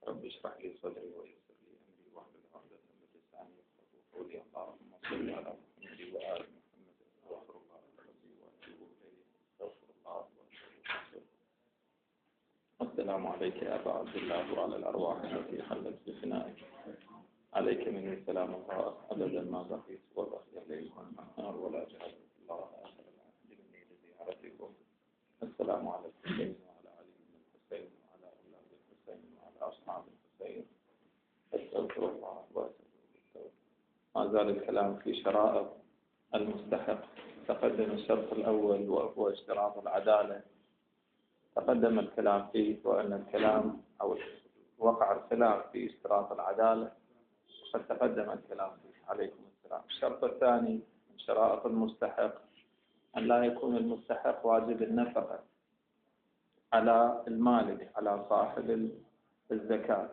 رب اشرح لي صدري ويسر لي أمري واحلل عقدة من لساني يفقهوا قولي. اللهم صل على محمد وآل محمد. استغفر الله ربي وأتوب إليه. استغفر الله وأتوب. السلام عليك يا أبا عبد الله وعلى الأرواح التي حلت بفنائك. عليك مني سلام الله أبدا ما بقيت وبقي الليل والنهار ولا جهل الله آخر العهد مني لزيارتكم. السلام على الحسين وعلى علي بن الحسين وعلى أولاد الحسين وعلى أصحاب الحسين. استغفر الله وأتوب. ما زال الكلام في شرائط المستحق. تقدم الشرط الأول وهو اشتراط العدالة، تقدم الكلام فيه، وأن الكلام أو وقع الخلاف في اشتراط العدالة قد تقدم الكلام فيه. عليكم السلام. الشرط الثاني من شرائط المستحق أن لا يكون المستحق واجب النفقة على المالك، على صاحب الزكاة.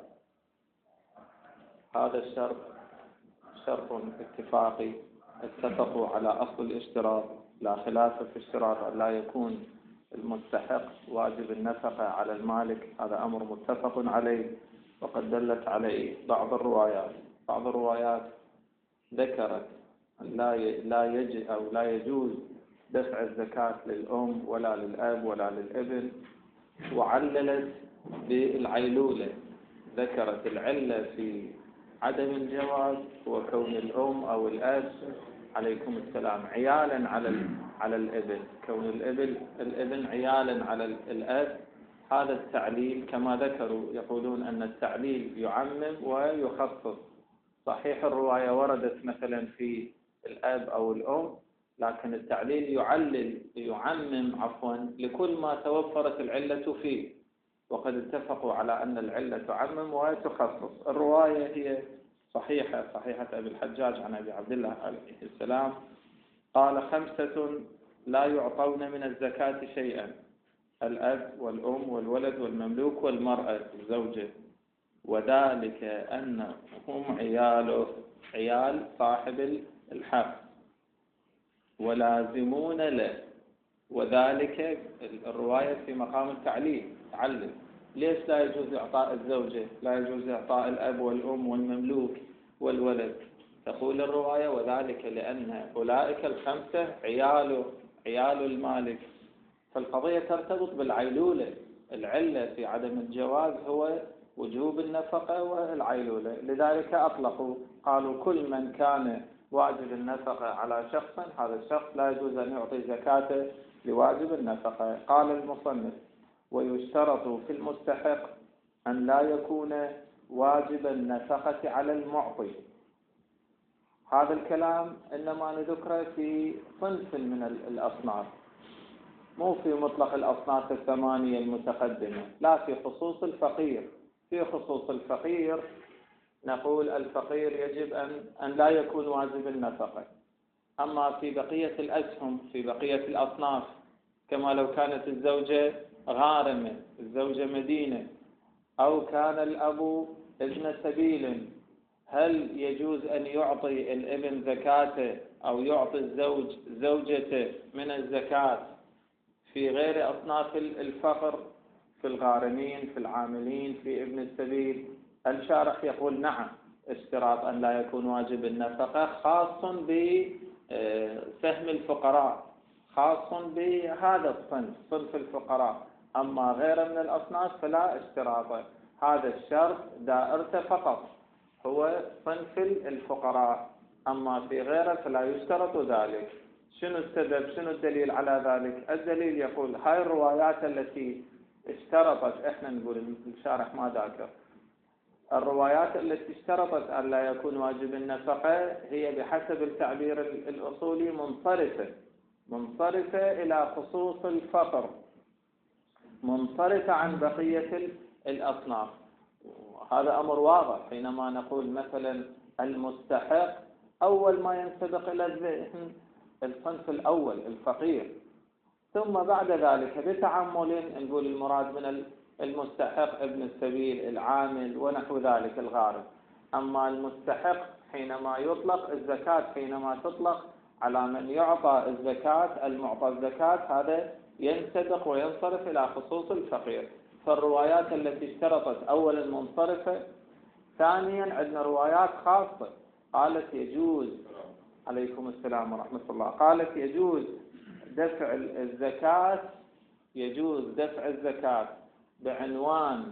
هذا الشرط شرط اتفاقي، اتفقوا على أصل الاشتراط، لا خلاف في اشتراط أن لا يكون المستحق واجب النفقة على المالك. هذا أمر متفق عليه، وقد دلت عليه بعض الروايات. بعض الروايات ذكرت أن لا يجوز دفع الزكاة للأم ولا للأب ولا للابن، وعللت بالعيلولة. ذكرت العلة في عدم الجواز وكون الأم أو الأب عليكم السلام عيالا على الابن، كون الابن عيالا على الأب. هذا التعليل كما ذكروا يقولون أن التعليل يعمم ويخصص. صحيح الرواية وردت مثلا في الأب أو الأم، لكن التعليل يعمم لكل ما توفرت العلة فيه، وقد اتفقوا على أن العلة تعمم وتخصص. الرواية هي صحيحة أبي الحجاج عن أبي عبد الله عليه السلام قال: 5 لا يعطون من الزكاة شيئا: الأب والأم والولد والمملوك والمرأة الزوجة، وذلك أنهم عيال صاحب الحق ولازمون له. وذلك الرواية في مقام التعليل تعلل. ليش لا يجوز إعطاء الزوجة؟ لا يجوز إعطاء الأب والأم والمملوك والولد؟ تقول الرواية: وذلك لأن أولئك 5 عيال المالك. فالقضية ترتبط بالعيلولة. العلة في عدم الجواز هو وجوب النفقة والعيلولة، لذلك أطلقوا قالوا كل من كان واجب النفقة على شخص، هذا الشخص لا يجوز أن يعطي زكاة لواجب النفقة. قال المصنف: ويشترط في المستحق أن لا يكون واجب النفقة على المعطي. هذا الكلام إنما نذكره في صنف من الأصناف، مو في مطلق الأصناف 8 المتقدمة، لا، في خصوص الفقير. في خصوص الفقير نقول الفقير يجب أن لا يكون واجب النفقة. أما في بقية الأسهم، في بقية الأصناف، كما لو كانت الزوجة غارمة، الزوجة مدينة، أو كان الأب ابن سبيل، هل يجوز أن يعطي الابن زكاته أو يعطي الزوج زوجته من الزكاة في غير أصناف الفقر، في الغارمين، في العاملين، في ابن السبيل؟ الشارح يقول: نعم، اشتراط أن لا يكون واجب النفقة خاص بسهم الفقراء، خاص بهذا الصنف، صنف الفقراء. أما غير من الأصناف فلا اشتراط. هذا الشرط دائرته فقط هو صنف الفقراء، أما في غيره فلا يشترط ذلك. شنو السبب؟ شنو الدليل على ذلك؟ الدليل يقول: هاي الروايات التي اشترطت، احنا نقول الشارح ما ذاكر، الروايات التي اشترطت أن لا يكون واجب النفقة هي بحسب التعبير الأصولي منصرفة إلى خصوص الفقر، منصرفة عن بقية الأصناف. هذا أمر واضح. حينما نقول مثلا المستحق، أول ما ينسبق إلى الذهن الصنف الأول الفقير، ثم بعد ذلك بتعمل نقول المراد من المستحق ابن السبيل، العامل، ونحو ذلك، الغارم. أما المستحق حينما يطلق الزكاة، حينما تطلق على من يعطى الزكاة، المعطى الزكاة، هذا ينسبق وينصرف إلى خصوص الفقير. فالروايات التي اشترطت أولا منصرفة، ثانيا عندنا روايات خاصة قالت يجوز، عليكم السلام ورحمة الله، قالت يجوز دفع الزكاة، يجوز دفع الزكاة بعنوان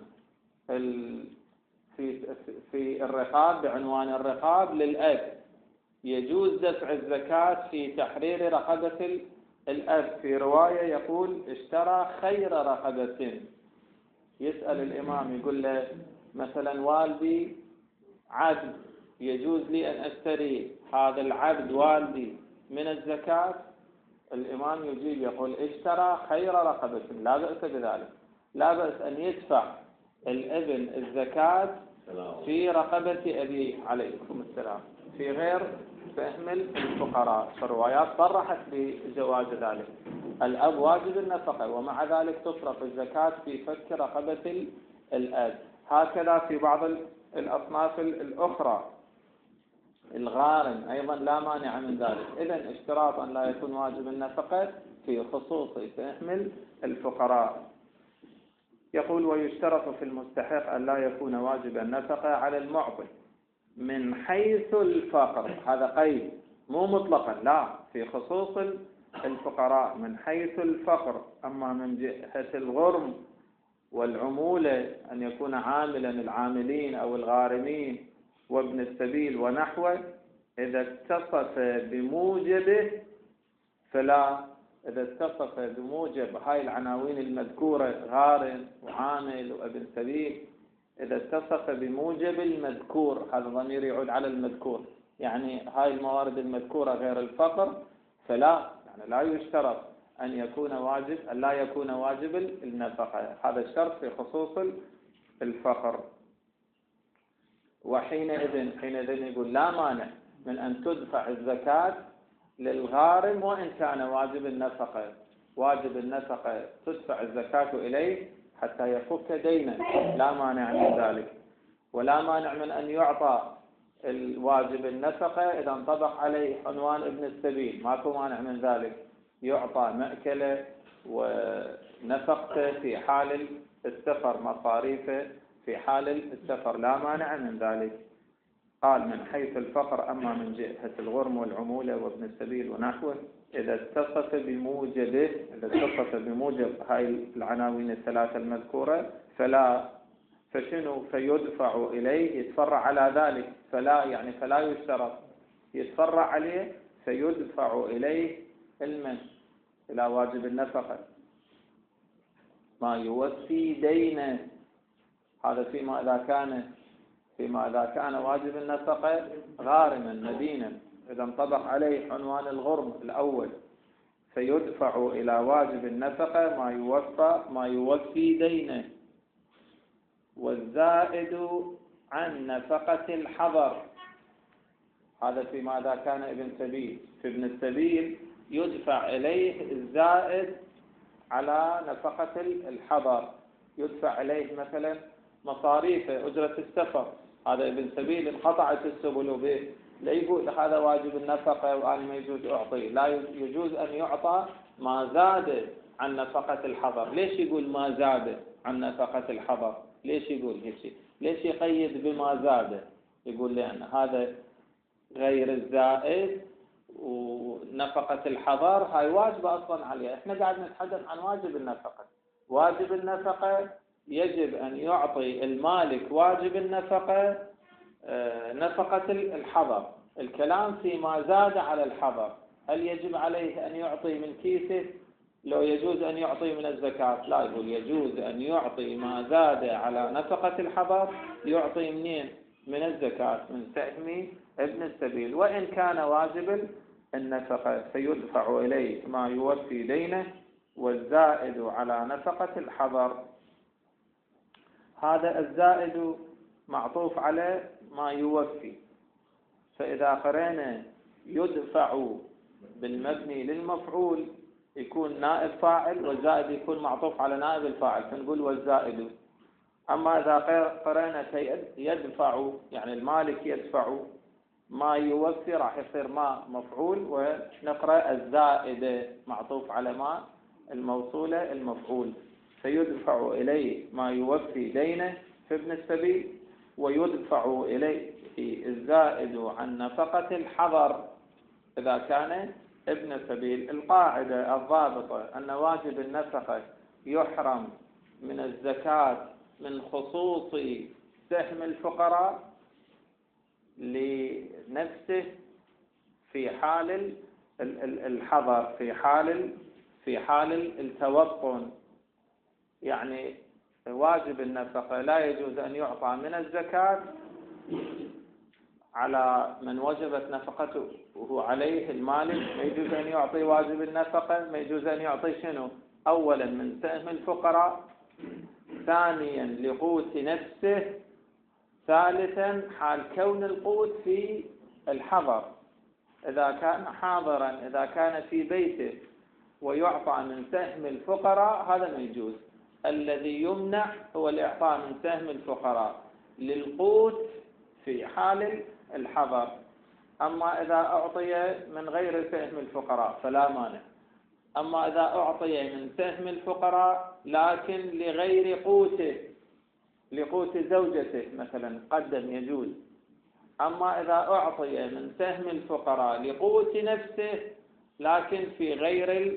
في الرقاب، بعنوان الرقاب للأب، يجوز دفع الزكاة في تحرير رقبة الأب. في رواية يقول اشترى خير رقبة، يسأل الإمام يقول له مثلا والدي عبد، يجوز لي أن أشتري هذا العبد والدي من الزكاة؟ الإمام يجيب يقول اشترى خير رقبة، لا بأس بذلك، لا بأس أن يدفع الابن الزكاة في رقبة أبيه، عليكم السلام، في غير فهم الفقراء. فالروايات صرحت بجواز ذلك. الأب واجب النفقة، ومع ذلك تصرف الزكاة في فك رقبة الأب. هكذا في بعض الأصناف الأخرى. الغارم أيضا لا مانع من ذلك. إذن اشتراطا لا يكون واجب النفقة في خصوص فهم الفقراء. يقول ويشترط في المستحق أن لا يكون واجب النفقة على المعطي من حيث الفقر. هذا قيد مو مطلقا، لا، في خصوص الفقراء من حيث الفقر. أما من جهة الغرم والعمولة أن يكون عاملا العاملين أو الغارمين وابن السبيل ونحوه، إذا اتصف بموجبه فلا. إذا اتصف بموجب هاي العناوين المذكورة، غارم وعامل وابن سبيل، إذا اتصف بموجب المذكور، هذا ضمير يعود على المذكور، يعني هاي الموارد المذكورة غير الفقر، فلا، يعني لا يشترط أن يكون واجب، أن لا يكون واجب النفقة. هذا الشرط في خصوص الفقر. حينئذ يقول لا مانع من أن تدفع الزكاة للغارم وإن كان واجب النفقة. واجب النفقة تدفع الزكاة إليه حتى يفك دينا، لا مانع من ذلك. ولا مانع من أن يعطى الواجب النفقة إذا انطبق عليه عنوان ابن السبيل، ماكو مانع من ذلك، يعطى مأكله ونفقته في حال السفر، مصاريفه في حال السفر، لا مانع من ذلك. قال من حيث الفقر. أما من جهة الغرم والعمولة وابن السبيل ونحوه، إذا اتصف بموجبه، إذا اتصف بموجب هاي العناوين الثلاثة المذكورة فلا. فشنو؟ فيدفع إليه، يتفرع على ذلك، فلا يعني فلا يشترط، يتفرع عليه فيدفع إليه المن إلى واجب النفقة ما يوفي دينه. هذا فيما إذا كان واجب النفقة غارما مدينا، إذا انطبق عليه عنوان الغرم الأول، فيدفع إلى واجب النفقة ما يوفي دينه. والزائد عن نفقة الحضر، هذا فيما إذا كان ابن سبيل. في ابن السبيل يدفع إليه الزائد على نفقة الحضر، يدفع إليه مثلا مصاريف أجرة السفر، هذا ابن سبيل انقطعت السبل به، لا يقول هذا واجب النفقة وأنا ما يجوز أعطيه، لا، يجوز أن يعطى ما زاد عن نفقة الحضر. ليش يقول ما زاد عن نفقة الحضر؟ ليش يقول هيك؟ ليش يقيد بما زاد؟ يقول لأن هذا غير الزائد، ونفقة الحضر هاي واجبة أصلا عليها. احنا قاعد نتحدث عن واجب النفقة. واجب النفقة يجب أن يعطي المالك واجب النفقة نفقة الحضر. الكلام فيما زاد على الحضر، هل يجب عليه أن يعطي من كيسه؟ لو يجوز أن يعطي من الزكاة؟ لا، يقول يجوز أن يعطي ما زاد على نفقة الحضر، يعطي منين؟ من الزكاة، من سهم ابن السبيل، وإن كان واجب النفقة، فيدفع إليه ما يوفي دينه والزائد على نفقة الحضر. هذا الزائد معطوف على ما يوفي، فإذا قرأنا يدفع بالمبني للمفعول يكون نائب فاعل، والزائد يكون معطوف على نائب الفاعل، فنقول والزائد. أما إذا قرأنا يدفع يعني المالك يدفع ما يوفي، راح يصير ما مفعول، ونقرأ الزائد معطوف على ما الموصولة المفعول. فيدفع إليه ما يوفي دينه في ابن السبيل، ويدفع إليه الزائد عن نفقة الحضر إذا كان ابن سبيل. القاعدة الضابطة أن واجب النفقة يحرم من الزكاة من خصوص سهم الفقراء لنفسه في حال الحضر، في حال التوطن. يعني واجب النفقة لا يجوز أن يعطى من الزكاة على من وجبت نفقته وهو عليه المالك، ما يجوز أن يعطي واجب النفقة، ما يجوز أن يعطي شنو؟ أولا من سهم الفقراء، ثانيا لقوت نفسه، ثالثا حال كون القوت في الحضر. إذا كان حاضرا، إذا كان في بيته ويعطى من سهم الفقراء هذا ما يجوز. الذي يمنع هو الإعطاء من سهم الفقراء للقوت في حال الحضر. أما إذا أعطي من غير سهم الفقراء فلا مانع. أما إذا أعطي من سهم الفقراء لكن لغير قوته، لقوت زوجته مثلا قدم يجوز. أما إذا أعطي من سهم الفقراء لقوت نفسه لكن في غير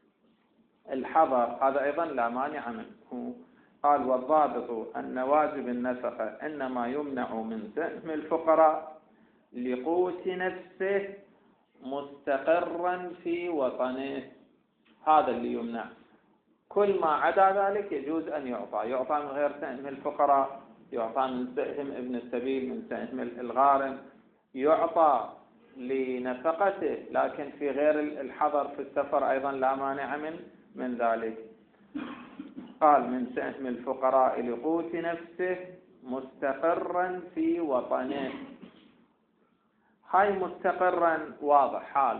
الحضر هذا أيضا لا مانع منه. قال والضابط أن واجب النفقة إنما يمنع من سهم الفقراء لقوت نفسه مستقرا في وطنه، هذا اللي يمنع. كل ما عدا ذلك يجوز أن يعطى من غير سهم الفقراء، يعطى من سهم ابن السبيل، من سهم الغارم، يعطى لنفقته لكن في غير الحضر في السفر أيضا لا مانع من ذلك. قال من سهم الفقراء لقوت نفسه مستقرا في وطنه. هاي مستقرا واضح،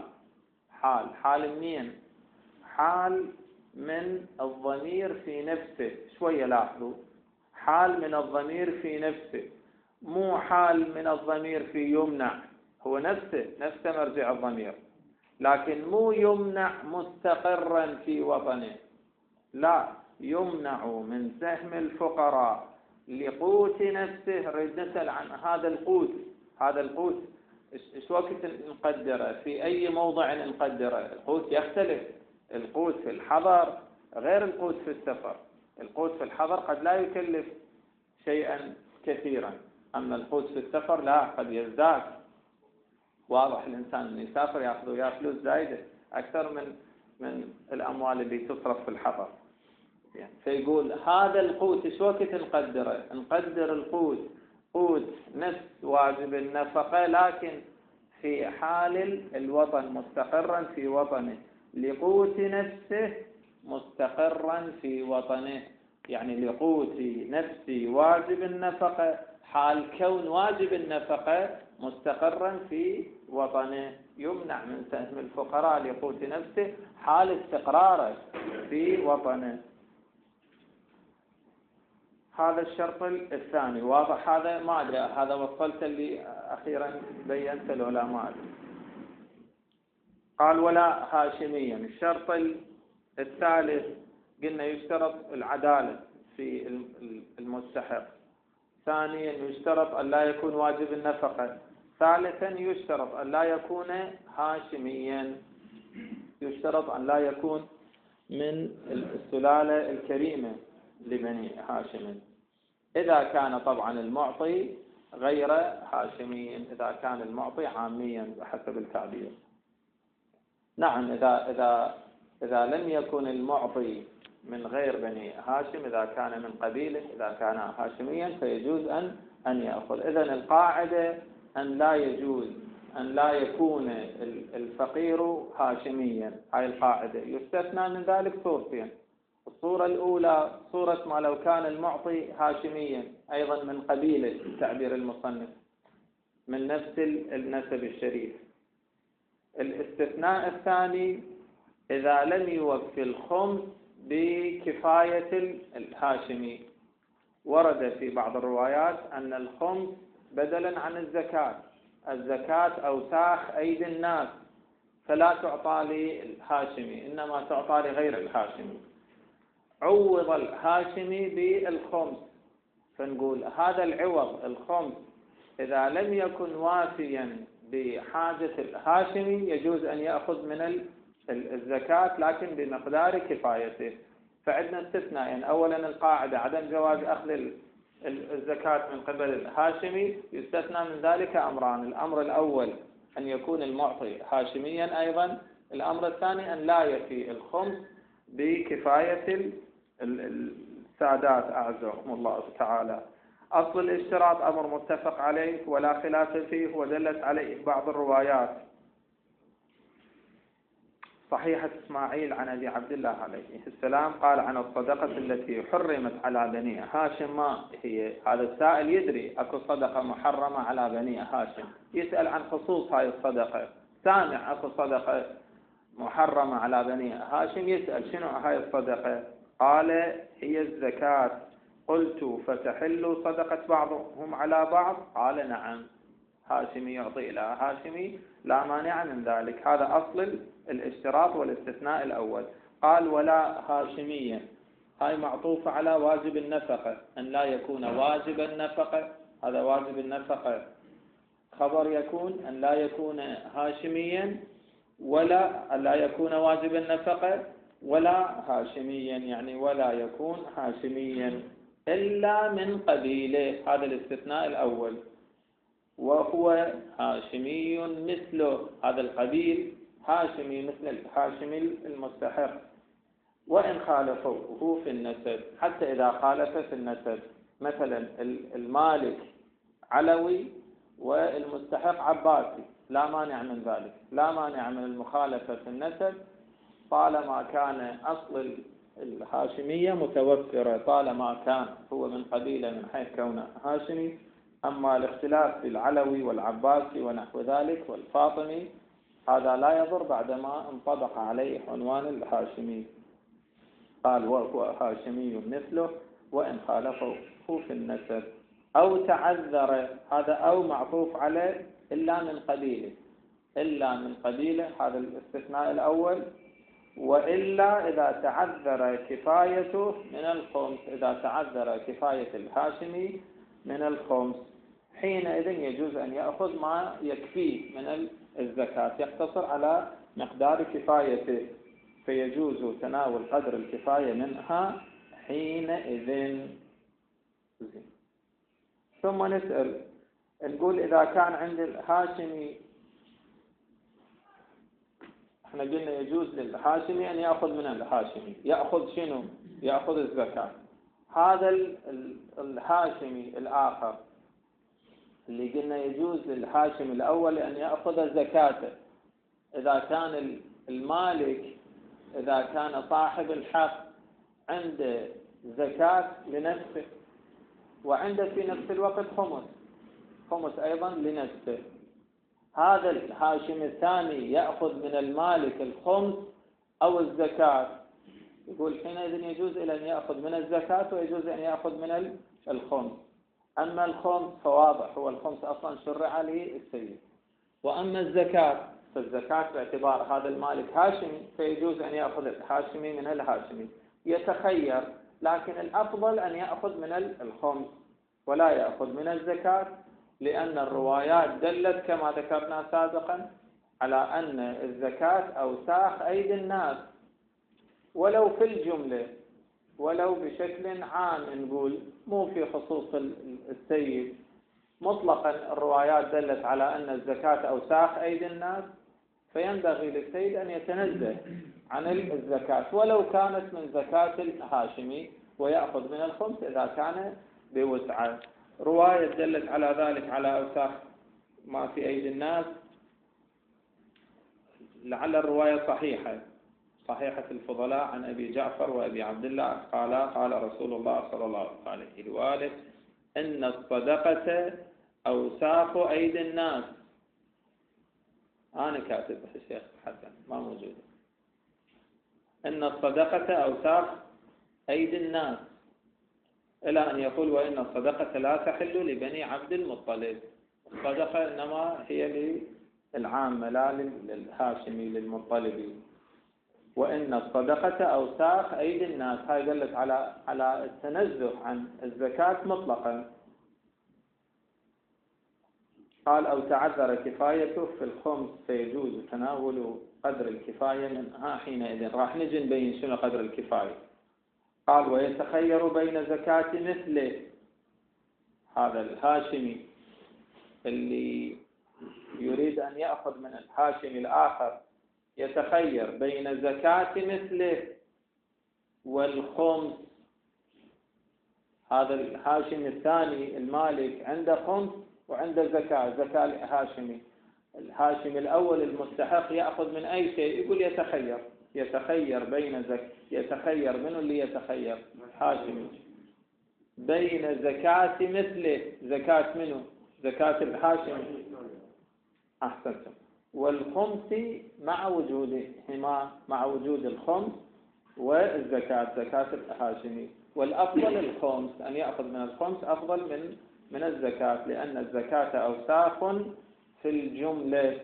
حال منين؟ حال من الضمير في نفسه. شوية لاحظوا، حال من الضمير في نفسه، مو حال من الضمير في يمنع. هو نفسه مرجع الضمير، لكن مو يمنع مستقرا في وطنه، لا، يمنع من سهم الفقراء لقوت نفسه. نريد نسأل عن هذا القوت. هذا القوت ايش وقت نقدره؟ في أي موضع نقدره؟ القوت يختلف. القوت في الحضر غير القوت في السفر. القوت في الحضر قد لا يكلف شيئا كثيرا، أما القوت في السفر لا، قد يزداد. واضح الإنسان من يسافر يأخذ وياه فلوس زايدة أكثر من الأموال اللي تصرف في الحضر. يعني فيقول هذا القوت ايش وقت نقدره؟ نقدر القوت قوت نفس واجب النفقة لكن في حال الوطن، مستقرا في وطنه، لقوت نفسه مستقرا في وطنه. يعني لقوت نفسي واجب النفقة حال كون واجب النفقة مستقرا في وطنه. يمنع من سهم الفقراء لقوت نفسه حال استقراره في وطنه. هذا الشرط الثاني. واضح هذا؟ ما أدري هذا وصلت اللي أخيرا بينت له لا ما أدري. قال ولا هاشميا. الشرط الثالث قلنا يشترط العدالة في المستحق. ثانيا يشترط أن لا يكون واجب النفقة. ثالثا يشترط أن لا يكون هاشميا، يشترط أن لا يكون من السلالة الكريمة لبني هاشم. إذا كان طبعا المعطي غير هاشمي، إذا كان المعطي عاميا بحسب التعبير. نعم، إذا لم يكن المعطي من غير بني هاشم، إذا كان من قبيله، إذا كان هاشميا فيجوز أن يأخذ. إذن القاعدة أن لا يجوز أن لا يكون الفقير هاشميا. هاي القاعدة. يستثنى من ذلك صورتين. الصورة الأولى صورة ما لو كان المعطي هاشميا أيضا من قبيلة تعبير المصنف، من نفس النسب الشريف. الاستثناء الثاني إذا لم يوفي الخمس بكفاية الهاشمي. ورد في بعض الروايات أن الخمس بدلا عن الزكاة أوساخ أيدي الناس، فلا تعطى للهاشمي إنما تعطى لغير الهاشمي. عوض الهاشمي بالخمس، فنقول هذا العوض الخمس إذا لم يكن وافيا بحاجة الهاشمي يجوز أن يأخذ من الزكاة لكن بمقدار كفايته. فعندنا استثناء، يعني أولا القاعدة عدم جواز أخذ الزكاة من قبل الهاشمي، يستثنى من ذلك أمران: الأمر الأول أن يكون المعطي هاشميا أيضا، الأمر الثاني أن لا يفي الخمس بكفاية السادات أعزهم الله تعالى. أصل الاشتراط أمر متفق عليه ولا خلاف فيه، ودلت عليه بعض الروايات. صحيحة إسماعيل عن أبي عبد الله عليه السلام قال عن الصدقة التي حرمت على بني هاشم ما هي. هذا السائل يدري أكو صدقة محرمة على بني هاشم، يسأل عن خصوص هاي الصدقة. سامع أكو صدقة محرمة على بني هاشم، يسأل شنو هاي الصدقة؟ قال هي الزكاة. قلت فتحل صدقة بعضهم على بعض؟ قال نعم، هاشمي يعطي إلى هاشمي لا مانع من ذلك. هذا أصل الاشتراط والاستثناء الأول. قال ولا هاشميا، هاي معطوفة على واجب النفقة، أن لا يكون واجب النفقة. هذا واجب النفقة خبر يكون أن لا يكون هاشميا، ولا أن لا يكون واجب النفقة ولا هاشميا، يعني ولا يكون هاشميا إلا من قبيله. هذا الاستثناء الأول. وهو هاشمي مثله، هذا القبيل هاشمي مثل الهاشمي المستحق، وإن خالفوه في النسب. حتى إذا خالف في النسب، مثلا المالك علوي والمستحق عباسي، لا مانع من ذلك، لا مانع من المخالفة في النسب طالما كان أصل الهاشمية متوفرة، طالما كان هو من قبيلة من حيث كونه هاشمي. أما الاختلاف في العلوي والعباسي ونحو ذلك والفاطمي هذا لا يضر بعدما انطبق عليه عنوان الهاشمي. قال وهو هاشمي مثله وإن خالفه في النسب أو تعذر. هذا أو معطوف عليه إلا من قبيله، إلا من قبيله، هذا الاستثناء الأول. وإلا إذا تعذر كفايته من الخمس، إذا تعذر كفاية الهاشمي من الخمس حينئذ يجوز أن يأخذ ما يكفيه من الزكاة، يقتصر على مقدار كفايته، فيجوز تناول قدر الكفاية منها حينئذ. ثم نسأل نقول إذا كان عند الهاشمي، احنا قلنا يجوز للهاشمي أن يأخذ من الهاشمي، يأخذ شنو؟ يأخذ الزكاة. هذا الهاشمي الآخر اللي قلنا يجوز للهاشمي الأول أن يأخذ زكاته، إذا كان المالك، إذا كان صاحب الحق عنده زكاة لنفسه وعنده في نفس الوقت خمس أيضا لنفسه، هذا الهاشمي الثاني يأخذ من المالك الخمس أو الزكاة، يقول حينئذ يجوز أن يأخذ من الزكاة ويجوز أن يأخذ من الخمس. أما الخمس فواضح، هو الخمس أصلا شرع للسيد. وأما الزكاة فالزكاة باعتبار هذا المالك هاشمي، فيجوز أن يأخذ الهاشمي من الهاشمي، يتخير، لكن الأفضل أن يأخذ من الخمس ولا يأخذ من الزكاة، لأن الروايات دلت كما ذكرنا سابقا على أن الزكاة أوساخ أيدي الناس، ولو في الجملة، ولو بشكل عام، نقول مو في خصوص السيد مطلقا. الروايات دلت على أن الزكاة أوساخ أيدي الناس، فينبغي للسيد أن يتنزه عن الزكاة ولو كانت من زكاة الهاشمي، ويأخذ من الخمس إذا كان بوسعه. رواية دلت على ذلك، على أوساخ ما في أيدي الناس، لعل الرواية صحيحة الفضلاء عن أبي جعفر وأبي عبد الله قال رسول الله صلى الله عليه وآله إن الصدقة أوساخ أيدي الناس. أنا كاتب الشيخ حسن ما موجود. إن الصدقة أوساخ أيدي الناس، إلى أن يقول وإن الصدقة لا تحل لبني عبد المطلب. الصدقة إنما هي للعامة لا للهاشمي للمطلبي. وإن الصدقة أوساخ أيدي الناس. هاي دلت على التنزه عن الزكاة مطلقا. قال أو تعذر كفايته في الخمس فيجوز تناول قدر الكفاية منها حينئذ. راح نجي نبين شنو قدر الكفاية. قال ويتخير بين زكاة مثله. هذا الهاشمي اللي يريد أن يأخذ من الهاشمي الآخر يتخير بين زكاة مثله والخمس. هذا الهاشمي الثاني المالك عنده خمس وعنده زكاة الهاشمي. الهاشمي الأول المستحق يأخذ من أي شيء، يقول يتخير بين يتخير منه اللي يتخير هاشمي بين زكاة مثله. زكاة منه؟ زكاة الهاشمي. أحسنتم. والخمس مع وجودهما، مع وجود الخمس والزكاة، زكاة الهاشمي. والأفضل الخمس، أن يأخذ من الخمس أفضل من الزكاة، لأن الزكاة أوساخ في الجملة.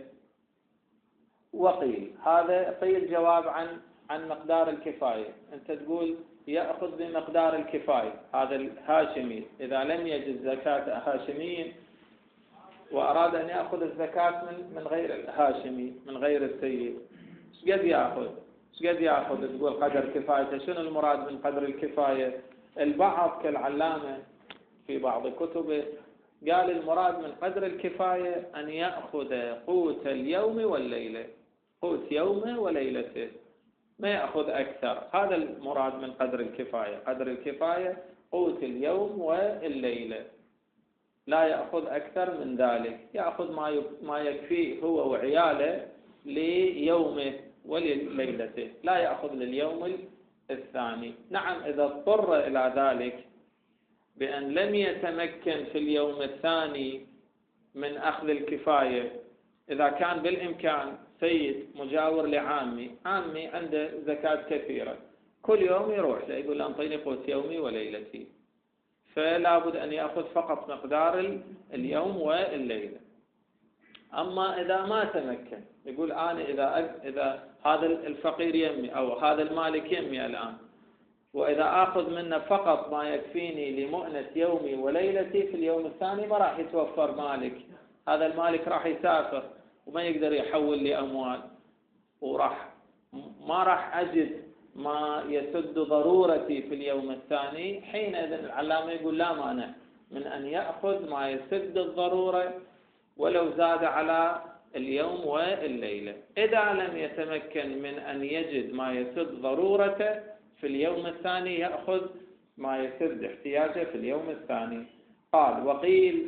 وقيل هذا قيل جواب عن مقدار الكفاية. أنت تقول يأخذ بمقدار الكفاية. هذا الهاشمي إذا لم يجد زكاة هاشمي وأراد أن يأخذ الزكاة من غير الهاشمي، من غير السيد، شقد يأخذ؟ تقول قدر كفايته. شنو المراد من قدر الكفاية؟ البعض كالعلامة في بعض كتبه قال المراد من قدر الكفاية أن يأخذ قوت اليوم والليلة، قوت يومه وليلته، ما يأخذ أكثر. هذا المراد من قدر الكفاية. قدر الكفاية قوت اليوم والليلة، لا يأخذ أكثر من ذلك. يأخذ ما يكفيه هو وعياله ليومه ولليلته، لا يأخذ لليوم الثاني. نعم إذا اضطر إلى ذلك بأن لم يتمكن في اليوم الثاني من أخذ الكفاية، إذا كان بالإمكان سيد مجاور لعامي، عامي عنده زكاة كثيرة، كل يوم يروح له يقول له أنطيني قوت يومي وليلتي، فلا بد أن يأخذ فقط مقدار اليوم والليلة. أما إذا ما تمكن يقول أنا إذا هذا الفقير يمي أو هذا المالك يمي الآن، وإذا أخذ منه فقط ما يكفيني لمؤنة يومي وليلتي، في اليوم الثاني ما راح يتوفر مالك، هذا المالك راح يسافر وما يقدر يحول لي أموال، ما راح أجد ما يسد ضرورتي في اليوم الثاني. حينئذ العلامة يقول لا مانع من أن يأخذ ما يسد الضرورة ولو زاد على اليوم والليلة. إذا لم يتمكن من أن يجد ما يسد ضرورته في اليوم الثاني يأخذ ما يسد احتياجه في اليوم الثاني. قال وقيل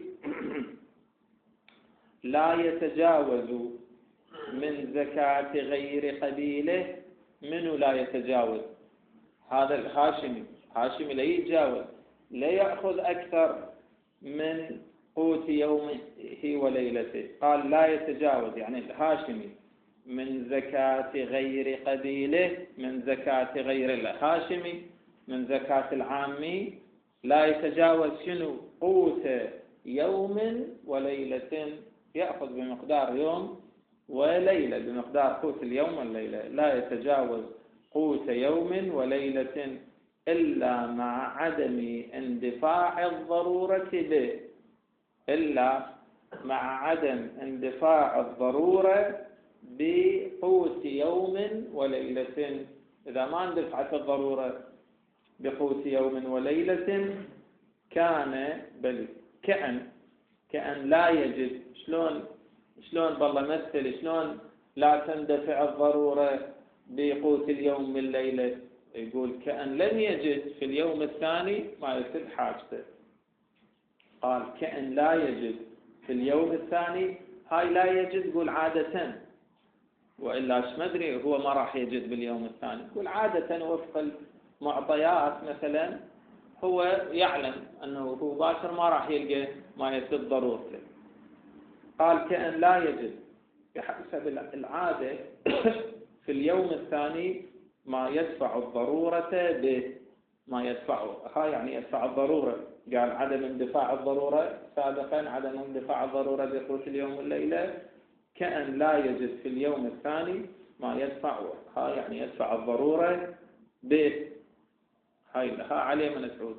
لا يتجاوز من زكاة غير قبيله. منه لا يتجاوز؟ هذا الهاشمي لا يتجاوز، لا يأخذ أكثر من قوت يومه وليلته. قال لا يتجاوز يعني الهاشمي من زكاة غير قبيله، من زكاة غير الهاشمي، من زكاة العامي، لا يتجاوز شنو؟ قوت يوم وليلة، يأخذ بمقدار يوم وليلة، بمقدار قوت اليوم والليلة، لا يتجاوز قوت يوم وليلة إلا مع عدم اندفاع الضرورة به، إلا مع عدم اندفاع الضرورة بقوت يوم وليلة. إذا ما اندفعت الضرورة بقوت يوم وليلة كان بل كأن لا يجد. شلون بالله مثل شلون لا تندفع الضرورة بقوت اليوم والليلة؟ يقول كأن لم يجد في اليوم الثاني ما يسد حاجته. قال كأن لا يجد في اليوم الثاني، هاي لا يجد يقول عادة، وإلا ايش مدري هو ما راح يجد باليوم الثاني، يقول عادة وفق المعطيات مثلا هو يعلم أنه هو باكر ما راح يلقى ما يسد ضرورته. قال كأن لا يجد بحسب العادة في اليوم الثاني ما يدفع الضرورة به، ما يدفعه، هاي يعني يدفع الضرورة. قال عدم اندفاع الضرورة سابقا، عدم اندفاع الضرورة بقوت اليوم والليلة. كأن لا يجد في اليوم الثاني ما يدفع ها يعني يدفع الضرورة به. هاي ها عليه من تعود.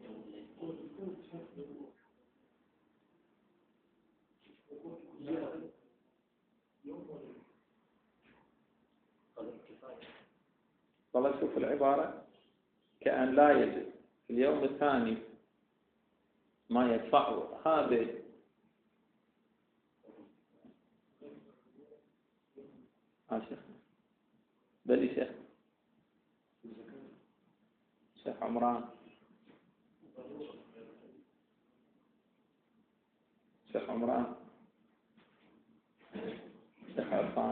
والله شوف العبارة كأن لا يجب في اليوم الثاني ما يدفعه هذا. شيخ بلي شيخ عمران، شيخ عمران، شيخ عرفان،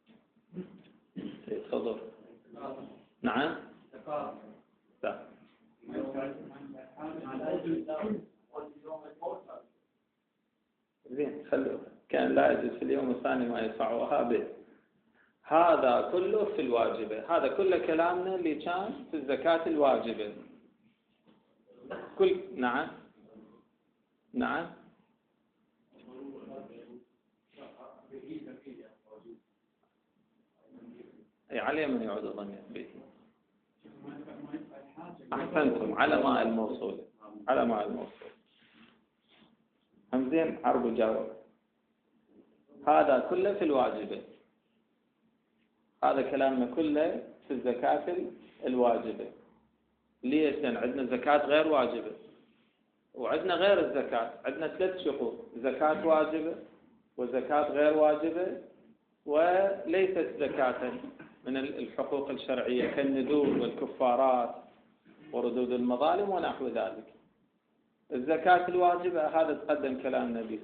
سيد خضر. نعم لا. زين خلوه كان لا يجوز في اليوم الثاني ما يدفعه به. هذا كله في الواجبة. هذا كله كلامنا اللي كان في الزكاة الواجبة. كل نعم نعم أي عليه من يعود ضمير به. أحسنتم على ماء الموصول، على ماء الموصول. هم زين عربوا جاوب. هذا كله في الواجبة. هذا كلامنا كله في الزكاة الواجبة. ليش؟ لأن عندنا زكاة غير واجبة وعندنا غير الزكاة. عندنا 3 شقوق: زكاة واجبة وزكاة غير واجبة وليست زكاة من الحقوق الشرعية كالنذور والكفارات وردود المظالم ونحو ذلك. الزكاة الواجبة هذا تقدم كلامنا به.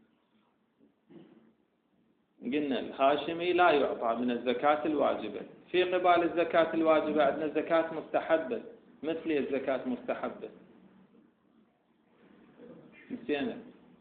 قلنا الهاشمي لا يعطى من الزكاة الواجبة. في قبال الزكاة الواجبة عندنا زكاة مستحبة. مثل الزكاة مستحبة نسينا.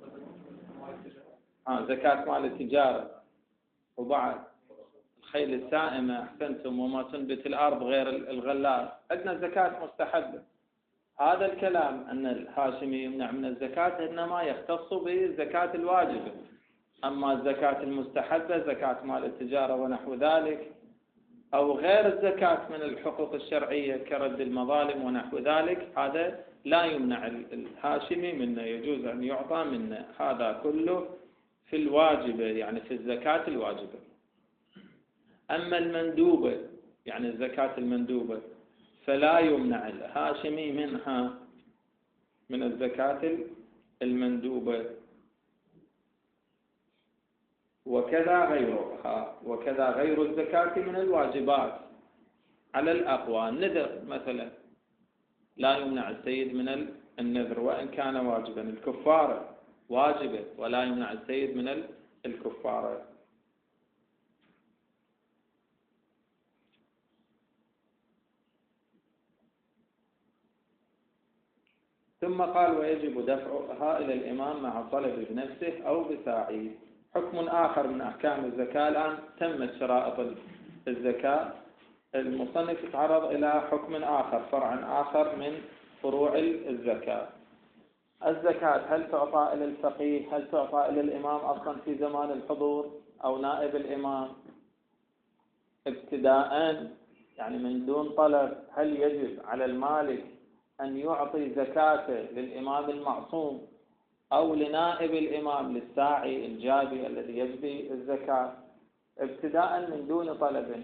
زكاة مال التجارة. وبعد الخيل السائمة. أحسنتم. وما تنبت الأرض غير الغلات. عندنا زكاة مستحبة. هذا الكلام أن الهاشمي يمنع من الزكاة إنما يختص بالزكاة الواجبة. أما الزكاة المستحبة زكاة مال التجارة ونحو ذلك أو غير الزكاة من الحقوق الشرعية كرد المظالم ونحو ذلك هذا لا يمنع الهاشمي منه، يجوز أن يعطى منه. هذا كله في الواجبة يعني في الزكاة الواجبة. أما المندوبة يعني الزكاة المندوبة فلا يمنع الهاشمي منها من الزكاة المندوبة. وكذا غيرها، وكذا غير الزكاة من الواجبات على الأقوى. النذر مثلا لا يمنع السيد من النذر وإن كان واجبا. الكفارة واجبة ولا يمنع السيد من الكفارة. ثم قال ويجب دفعها إلى الإمام مع طلب بنفسه أو بساعيه. حكم آخر من أحكام الزكاة. الآن تمت شرائط الزكاة. المصنف يتعرض إلى حكم آخر، فرع آخر من فروع الزكاة. الزكاة هل تعطى إلى الفقيه؟ هل تعطى إلى الإمام أصلا في زمان الحضور أو نائب الإمام ابتداء يعني من دون طلب؟ هل يجب على المالك أن يعطي زكاته للإمام المعصوم أو لنائب الإمام للساعي الجابي الذي يجبي الزكاة ابتداء من دون طلب؟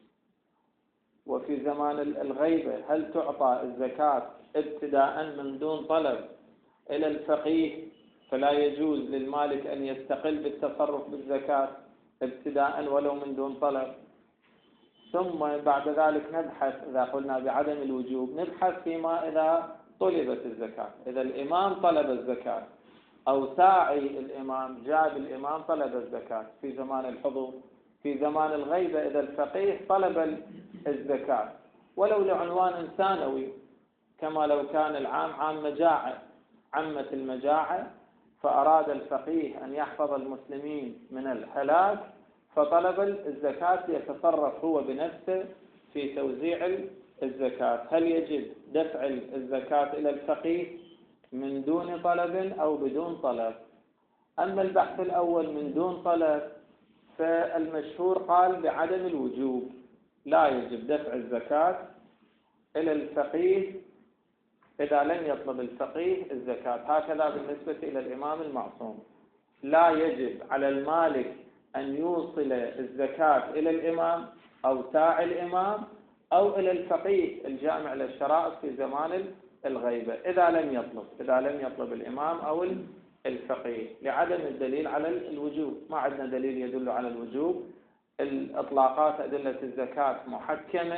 وفي زمان الغيبة هل تعطى الزكاة ابتداء من دون طلب إلى الفقيه فلا يجوز للمالك أن يستقل بالتصرف بالزكاة ابتداء ولو من دون طلب؟ ثم بعد ذلك نبحث إذا قلنا بعدم الوجوب نبحث فيما إذا طلبت الزكاة. إذا الإمام طلب الزكاة أو ساعي الإمام جاب الإمام طلب الزكاة في زمان الحضور. في زمان الغيبة إذا الفقيه طلب الزكاة ولو لعنوان ثانوي كما لو كان العام عام مجاعة، عمة المجاعة فأراد الفقيه أن يحفظ المسلمين من الهلاك فطلب الزكاة ليتصرف هو بنفسه في توزيع الزكاة. هل يجب دفع الزكاة إلى الفقيه من دون طلب أو بدون طلب؟ أما البحث الأول من دون طلب فالمشهور قال بعدم الوجوب، لا يجب دفع الزكاة إلى الفقيه إذا لم يطلب الفقيه الزكاة. هكذا بالنسبة إلى الإمام المعصوم، لا يجب على المالك أن يوصل الزكاة إلى الإمام أو تاع الإمام أو إلى الفقيه الجامع للشرائط في زمان الغيبة إذا لم يطلب الإمام أو الفقيه، لعدم الدليل على الوجوب. ما عندنا دليل يدل على الوجوب. الإطلاقات أدلة الزكاة محكمة،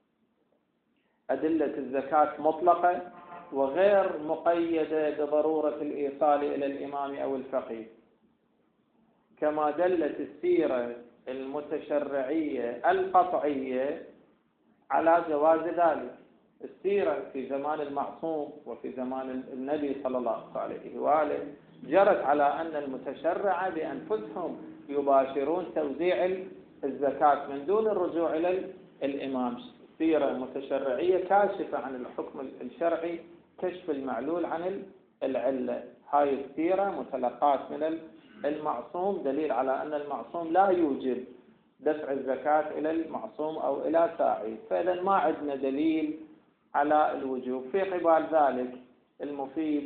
أدلة الزكاة مطلقة وغير مقيدة بضرورة الإيصال إلى الإمام أو الفقيه، كما دلت السيرة المتشرعية القطعية على جواز ذلك. السيرة في زمان المعصوم وفي زمان النبي صلى الله عليه وآله جرت على أن المتشرع بأنفسهم يباشرون توزيع الزكاة من دون الرجوع إلى الإمام. سيرة متشرعية كاشفة عن الحكم الشرعي، كشف المعلول عن العلة. هاي السيرة متلقات من المعصوم، دليل على أن المعصوم لا يوجب دفع الزكاة إلى المعصوم أو إلى ساعي. فإذا ما عندنا دليل على الوجوب. في قبال ذلك المفيد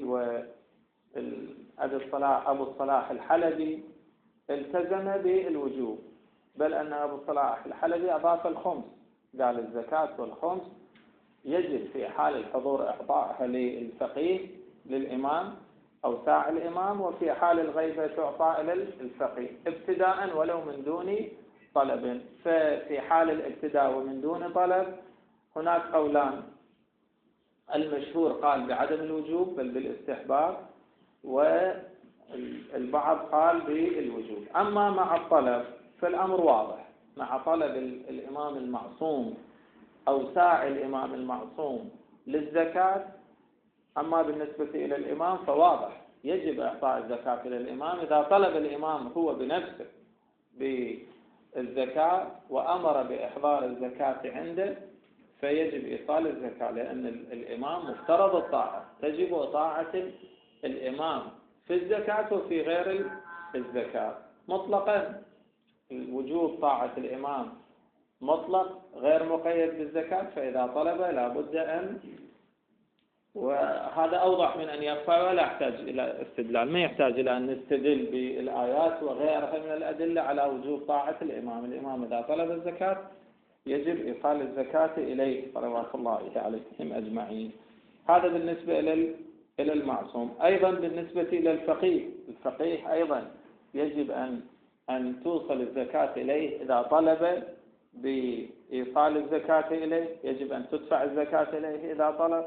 أبو الصلاح الحلبي التزم بالوجوب، بل أن أبو الصلاح الحلبي أضاف الخمس، قال الزكاة والخمس يجب في حال الحضور إعطائها للفقيه للإمام أو ساع الإمام، وفي حال الغيبة تعطى إلى الفقيه ابتداء ولو من دون طلب. ففي حال الابتداء ومن دون طلب هناك قولان، المشهور قال بعدم الوجوب بل بالاستحباب، والبعض قال بالوجوب. أما مع الطلب فالأمر واضح، مع طلب الإمام المعصوم أو ساعي الإمام المعصوم للزكاة. أما بالنسبة إلى الإمام فواضح، يجب إعطاء الزكاة إلى الإمام إذا طلب الإمام هو بنفسه بالزكاة وأمر بإحضار الزكاة عنده، فيجب إيصال الزكاة، لأن الإمام مفترض الطاعة، تجب طاعة الإمام في الزكاة وفي غير الزكاة مطلقا. الوجوب طاعة الإمام مطلق غير مقيد بالزكاة، فإذا طلب لا بد أن، وهذا أوضح من أن يخفى ولا يحتاج إلى استدلال، ما يحتاج إلى أن نستدل بالآيات وغيرها من الأدلة على وجوب طاعة الإمام. الإمام إذا طلب الزكاة يجب إيصال الزكاة إليه صلوات الله عليهم أجمعين. هذا بالنسبة إلى المعصوم. أيضا بالنسبة إلى الفقيه أيضا يجب أن توصل الزكاة إليه إذا طلب بإيصال الزكاة إليه، يجب أن تدفع الزكاة إليه إذا طلب.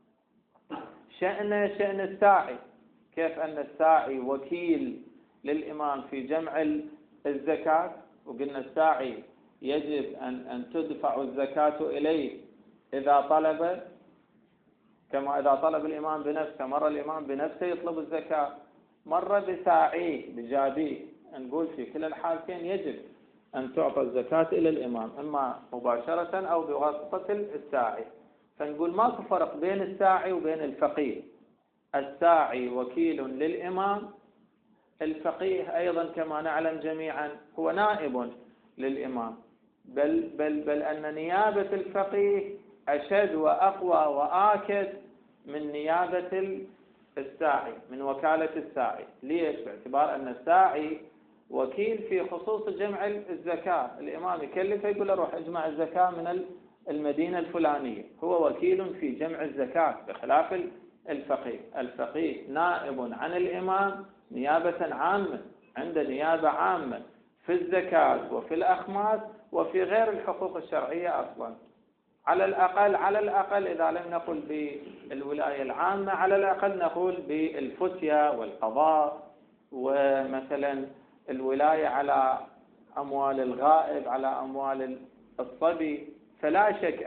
شأن الساعي، كيف أن الساعي وكيل للإمام في جمع الزكاة، وقلنا الساعي يجب أن تدفع الزكاة إليه إذا طلب، كما إذا طلب الإمام بنفسه، مرة الإمام بنفسه يطلب الزكاة، مرة بساعيه بجابيه. نقول في كلا الحالتين يجب أن تعطى الزكاة إلى الإمام، إما مباشرة أو بواسطة الساعي. فنقول ماكو فرق بين الساعي وبين الفقيه. الساعي وكيل للإمام، الفقيه أيضا كما نعلم جميعا هو نائب للإمام، بل أن نيابة الفقيه أشد وأقوى وآكد من نيابة الساعي، من وكالة الساعي. ليش؟ باعتبار أن الساعي وكيل في خصوص جمع الزكاة. الإمام يكلفه يقول له روح اجمع الزكاة من المدينة الفلانية، هو وكيل في جمع الزكاة، بخلاف الفقيه نائب عن الإمام نيابة عامة، عنده نيابة عامة في الزكاة وفي الأخماس وفي غير الحقوق الشرعية أصلا. على الأقل إذا لم نقل بالولاية العامة، على الأقل نقول بالفتية والقضاء، ومثلا الولاية على أموال الغائب، على أموال الصبي. فلا شك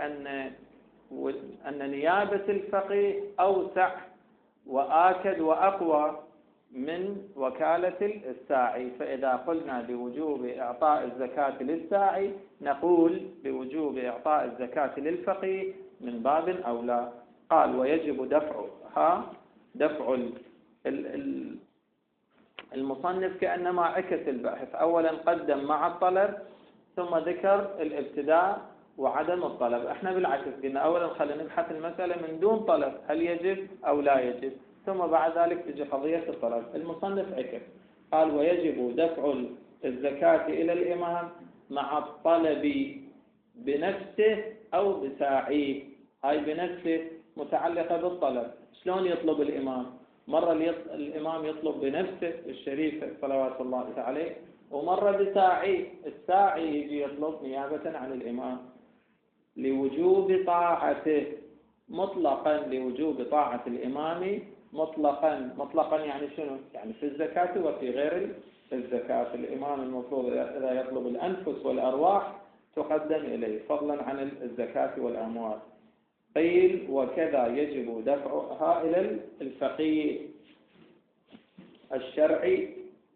أن نيابة الفقيه أوسع وآكد وأقوى من وكالة الساعي. فإذا قلنا بوجوب إعطاء الزكاة للساعي نقول بوجوب إعطاء الزكاة للفقيه من باب أولى. قال ويجب دفع المصنف كأنما عكس البحث، أولا قدم مع الطلب ثم ذكر الابتداء وعدم الطلب. احنا بالعكس قلنا أولا خلينا نبحث المسألة من دون طلب، هل يجب أو لا يجب، ثم بعد ذلك تجي قضية الطلب. المصنف عكس، قال ويجب دفع الزكاة إلى الإمام مع الطلب بنفسه أو بساعيه. هاي بنفسه متعلقة بالطلب. شلون يطلب الإمام؟ مرة الإمام يطلب بنفسه الشريفة صلوات الله عليه، ومرة بساعيه. الساعي يجي يطلب نيابة عن الإمام لوجوب طاعته مطلقا، لوجوب طاعة الإمام مطلقا يعني شنو؟ يعني في الزكاة وفي غير الزكاة. الإمام المفروض إذا يطلب الأنفس والأرواح تقدم إليه فضلا عن الزكاة والأموال. قيل وكذا يجب دفعها إلى الفقيه الشرعي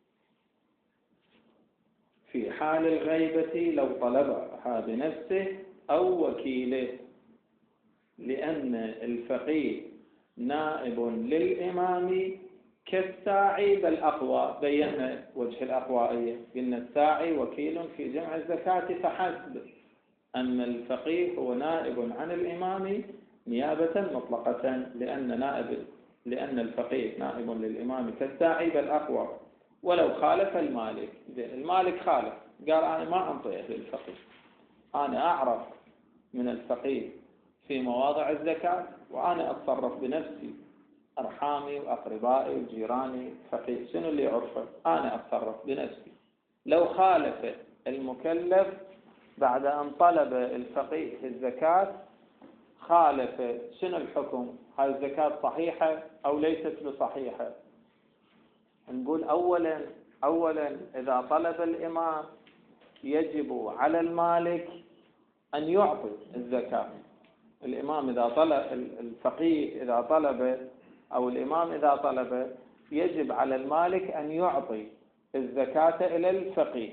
في حال الغيبة لو طلبها بنفسه أو وكيله، لأن الفقيه نائب للإمام كالساعي، بل أقوى. بينا وجه الأقوائية، قلنا الساعي وكيل في جمع الزكاة فحسب، أن الفقيه هو نائب عن الإمام نيابة مطلقة، لأن الفقيه نائب للإمام كالساعي بل أقوى. ولو خالف المالك خالف، قال أنا ما أنطيه للفقيه، أنا أعرف من الفقيه في مواضع الزكاة وأنا أتصرف بنفسي، أرحامي وأقربائي وجيراني فقيه شنو اللي يعرفه؟ أنا أتصرف بنفسي. لو خالف المكلف بعد أن طلب الفقيه الزكاة، خالف، شنو الحكم؟ هاي الزكاة صحيحة أو ليست بصحيحة؟ نقول أولا إذا طلب الإمام يجب على المالك أن يعطي الزكاة. الإمام إذا طلب، الفقيه إذا طلب أو الإمام إذا طلب، يجب على المالك أن يعطي الزكاة إلى الفقيه.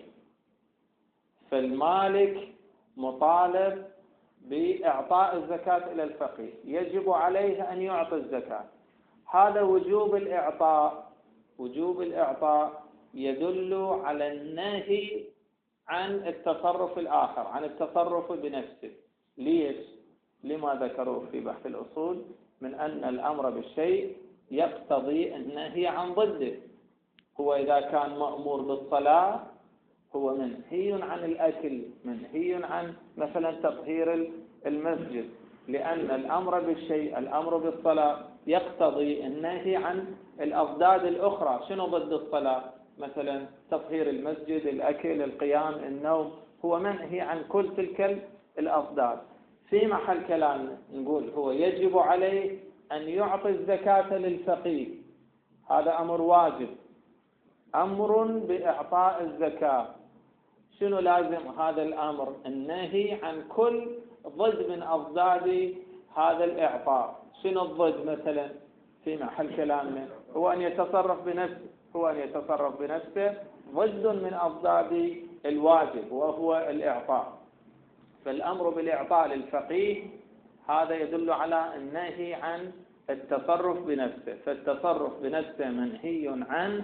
فالمالك مطالب بإعطاء الزكاة إلى الفقيه، يجب عليه أن يعطي الزكاة. هذا وجوب الإعطاء. وجوب الإعطاء يدل على النهي عن التصرف الآخر، عن التصرف بنفسه. ليش؟ لما ذكروه في بحث الأصول من أن الأمر بالشيء يقتضي النهي عن ضده. هو إذا كان مأمور بالصلاة هو منهي عن الأكل، منهي عن مثلا تطهير المسجد، لأن الأمر بالشيء، الأمر بالصلاة يقتضي النهي عن الأضداد الأخرى. شنو ضد الصلاة؟ مثلا تطهير المسجد، الأكل، القيام، النوم، هو منهي عن كل تلك الأضداد. في محل كلام نقول هو يجب عليه أن يعطي الزكاة للفقيه، هذا أمر واجب، أمر بإعطاء الزكاة. شنو لازم هذا الأمر؟ النهي عن كل ضد من أضداد هذا الإعطاء. شنو الضد مثلا في محل كلامنا؟ هو أن يتصرف بنفسه، ضد من أضداد الواجب وهو الإعطاء. فالأمر بالإعطاء للفقيه هذا يدل على النهي عن التصرف بنفسه، فالتصرف بنفسه منهي عنه.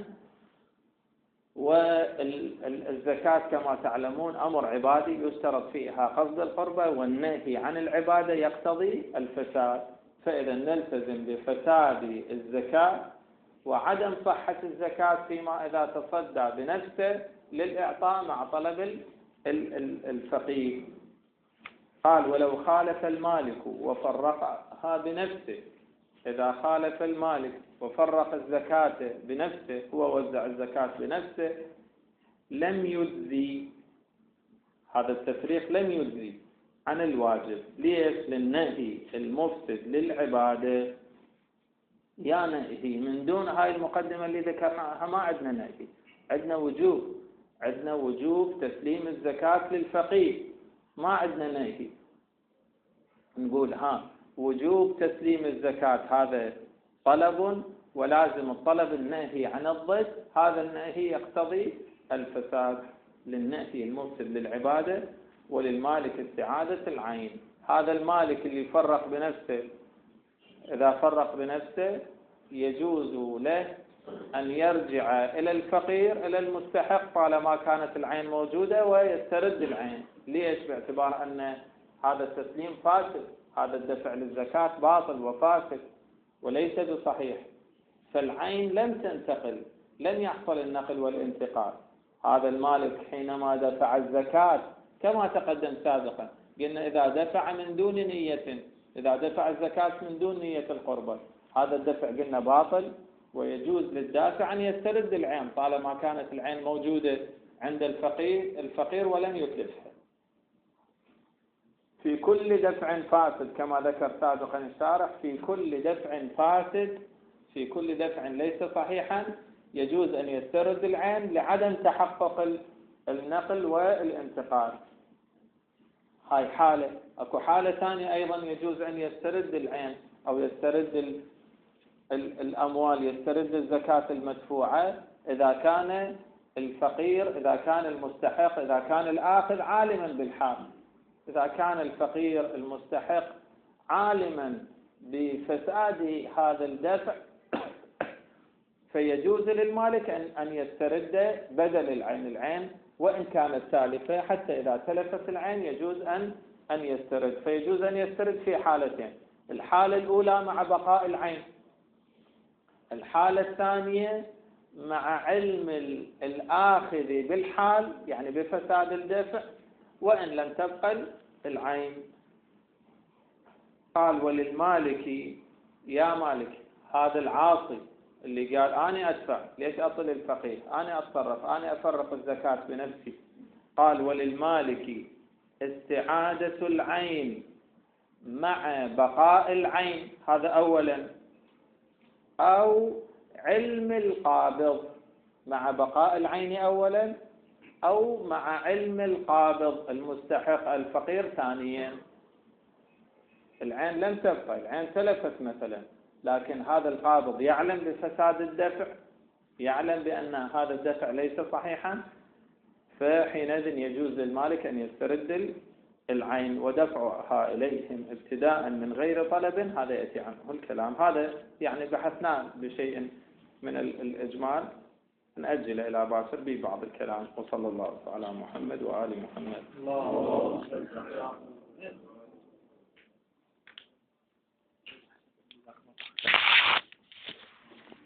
والزكاة كما تعلمون أمر عبادي يشترط فيها قصد القربة، والنهي عن العبادة يقتضي الفساد. فإذا نلتزم بفساد الزكاة وعدم صحة الزكاة فيما إذا تصدى بنفسه للإعطاء مع طلب الفقيه. قال ولو خالف المالك وفرقها بنفسه، إذا خالف المالك وفرق الزكاة بنفسه، هو وزع الزكاة بنفسه، لم يجزي، هذا التفريق لم يجزي عن الواجب. ليش؟ للنهي المفسد للعبادة. يا نهي من دون هاي المقدمة اللي ذكرناها ما عندنا نهي، عندنا وجوب تسليم الزكاة للفقيه، ما عندنا نهي. نقول وجوب تسليم الزكاة هذا طلب، ولازم الطلب النهي عن الضد، هذا النهي يقتضي الفساد، للنهي المفسد للعبادة وللمالك استعادة العين. هذا المالك اللي فرق بنفسه، إذا فرق بنفسه يجوز له أن يرجع إلى الفقير إلى المستحق طالما كانت العين موجودة ويسترد العين. ليش؟ باعتبار أن هذا التسليم فاسد، هذا الدفع للزكاة باطل وفاسد وليس بصحيح، فالعين لم تنتقل، لن يحصل النقل والانتقال. هذا المالك حينما دفع الزكاة كما تقدم سابقا قلنا إذا دفع من دون نية، إذا دفع الزكاة من دون نية القربة هذا الدفع قلنا باطل، ويجوز للدافع أن يسترد العين طالما كانت العين موجودة عند الفقير ولم يتلفها. في كل دفع فاسد كما ذكر سابقا الشارح، في كل دفع فاسد، في كل دفع ليس صحيحا يجوز أن يسترد العين لعدم تحقق النقل والانتقال. هاي حالة. أكو حالة ثانية أيضا يجوز أن يسترد العين أو يسترد الأموال، يسترد الزكاة المدفوعة إذا كان الفقير، إذا كان المستحق، إذا كان الآخذ عالما بالحال. إذا كان الفقير المستحق عالما بفساد هذا الدفع فيجوز للمالك أن يسترد بدل العين وإن كانت تالفة، حتى إذا تلفت العين يجوز أن يسترد. فيجوز أن يسترد في حالتين: الحالة الأولى مع بقاء العين، الحالة الثانية مع علم الآخذ بالحال يعني بفساد الدفع وإن لم تبقى العين. قال: وللمالك يا مالك، هذا العاصي اللي قال أنا أدفع، ليش أطل الفقير، أنا أتصرف، أنا أفرق الزكاة بنفسي. قال: وللمالك استعادة العين مع بقاء العين، هذا أولا، أو علم القابض مع بقاء العين أولا، أو مع علم القابض المستحق الفقير ثانيا. العين لم تبقى، العين تلفت مثلا، لكن هذا القابض يعلم بفساد الدفع، يعلم بأن هذا الدفع ليس صحيحا، فحينئذ يجوز للمالك أن يسترد العين ودفعها إليهم ابتداء من غير طلب. هذا يأتي عنه الكلام. هذا يعني بحثنا بشيء من الإجمال، نأجل إلى باكر ببعض الكلام. وصلى الله على محمد وآل محمد.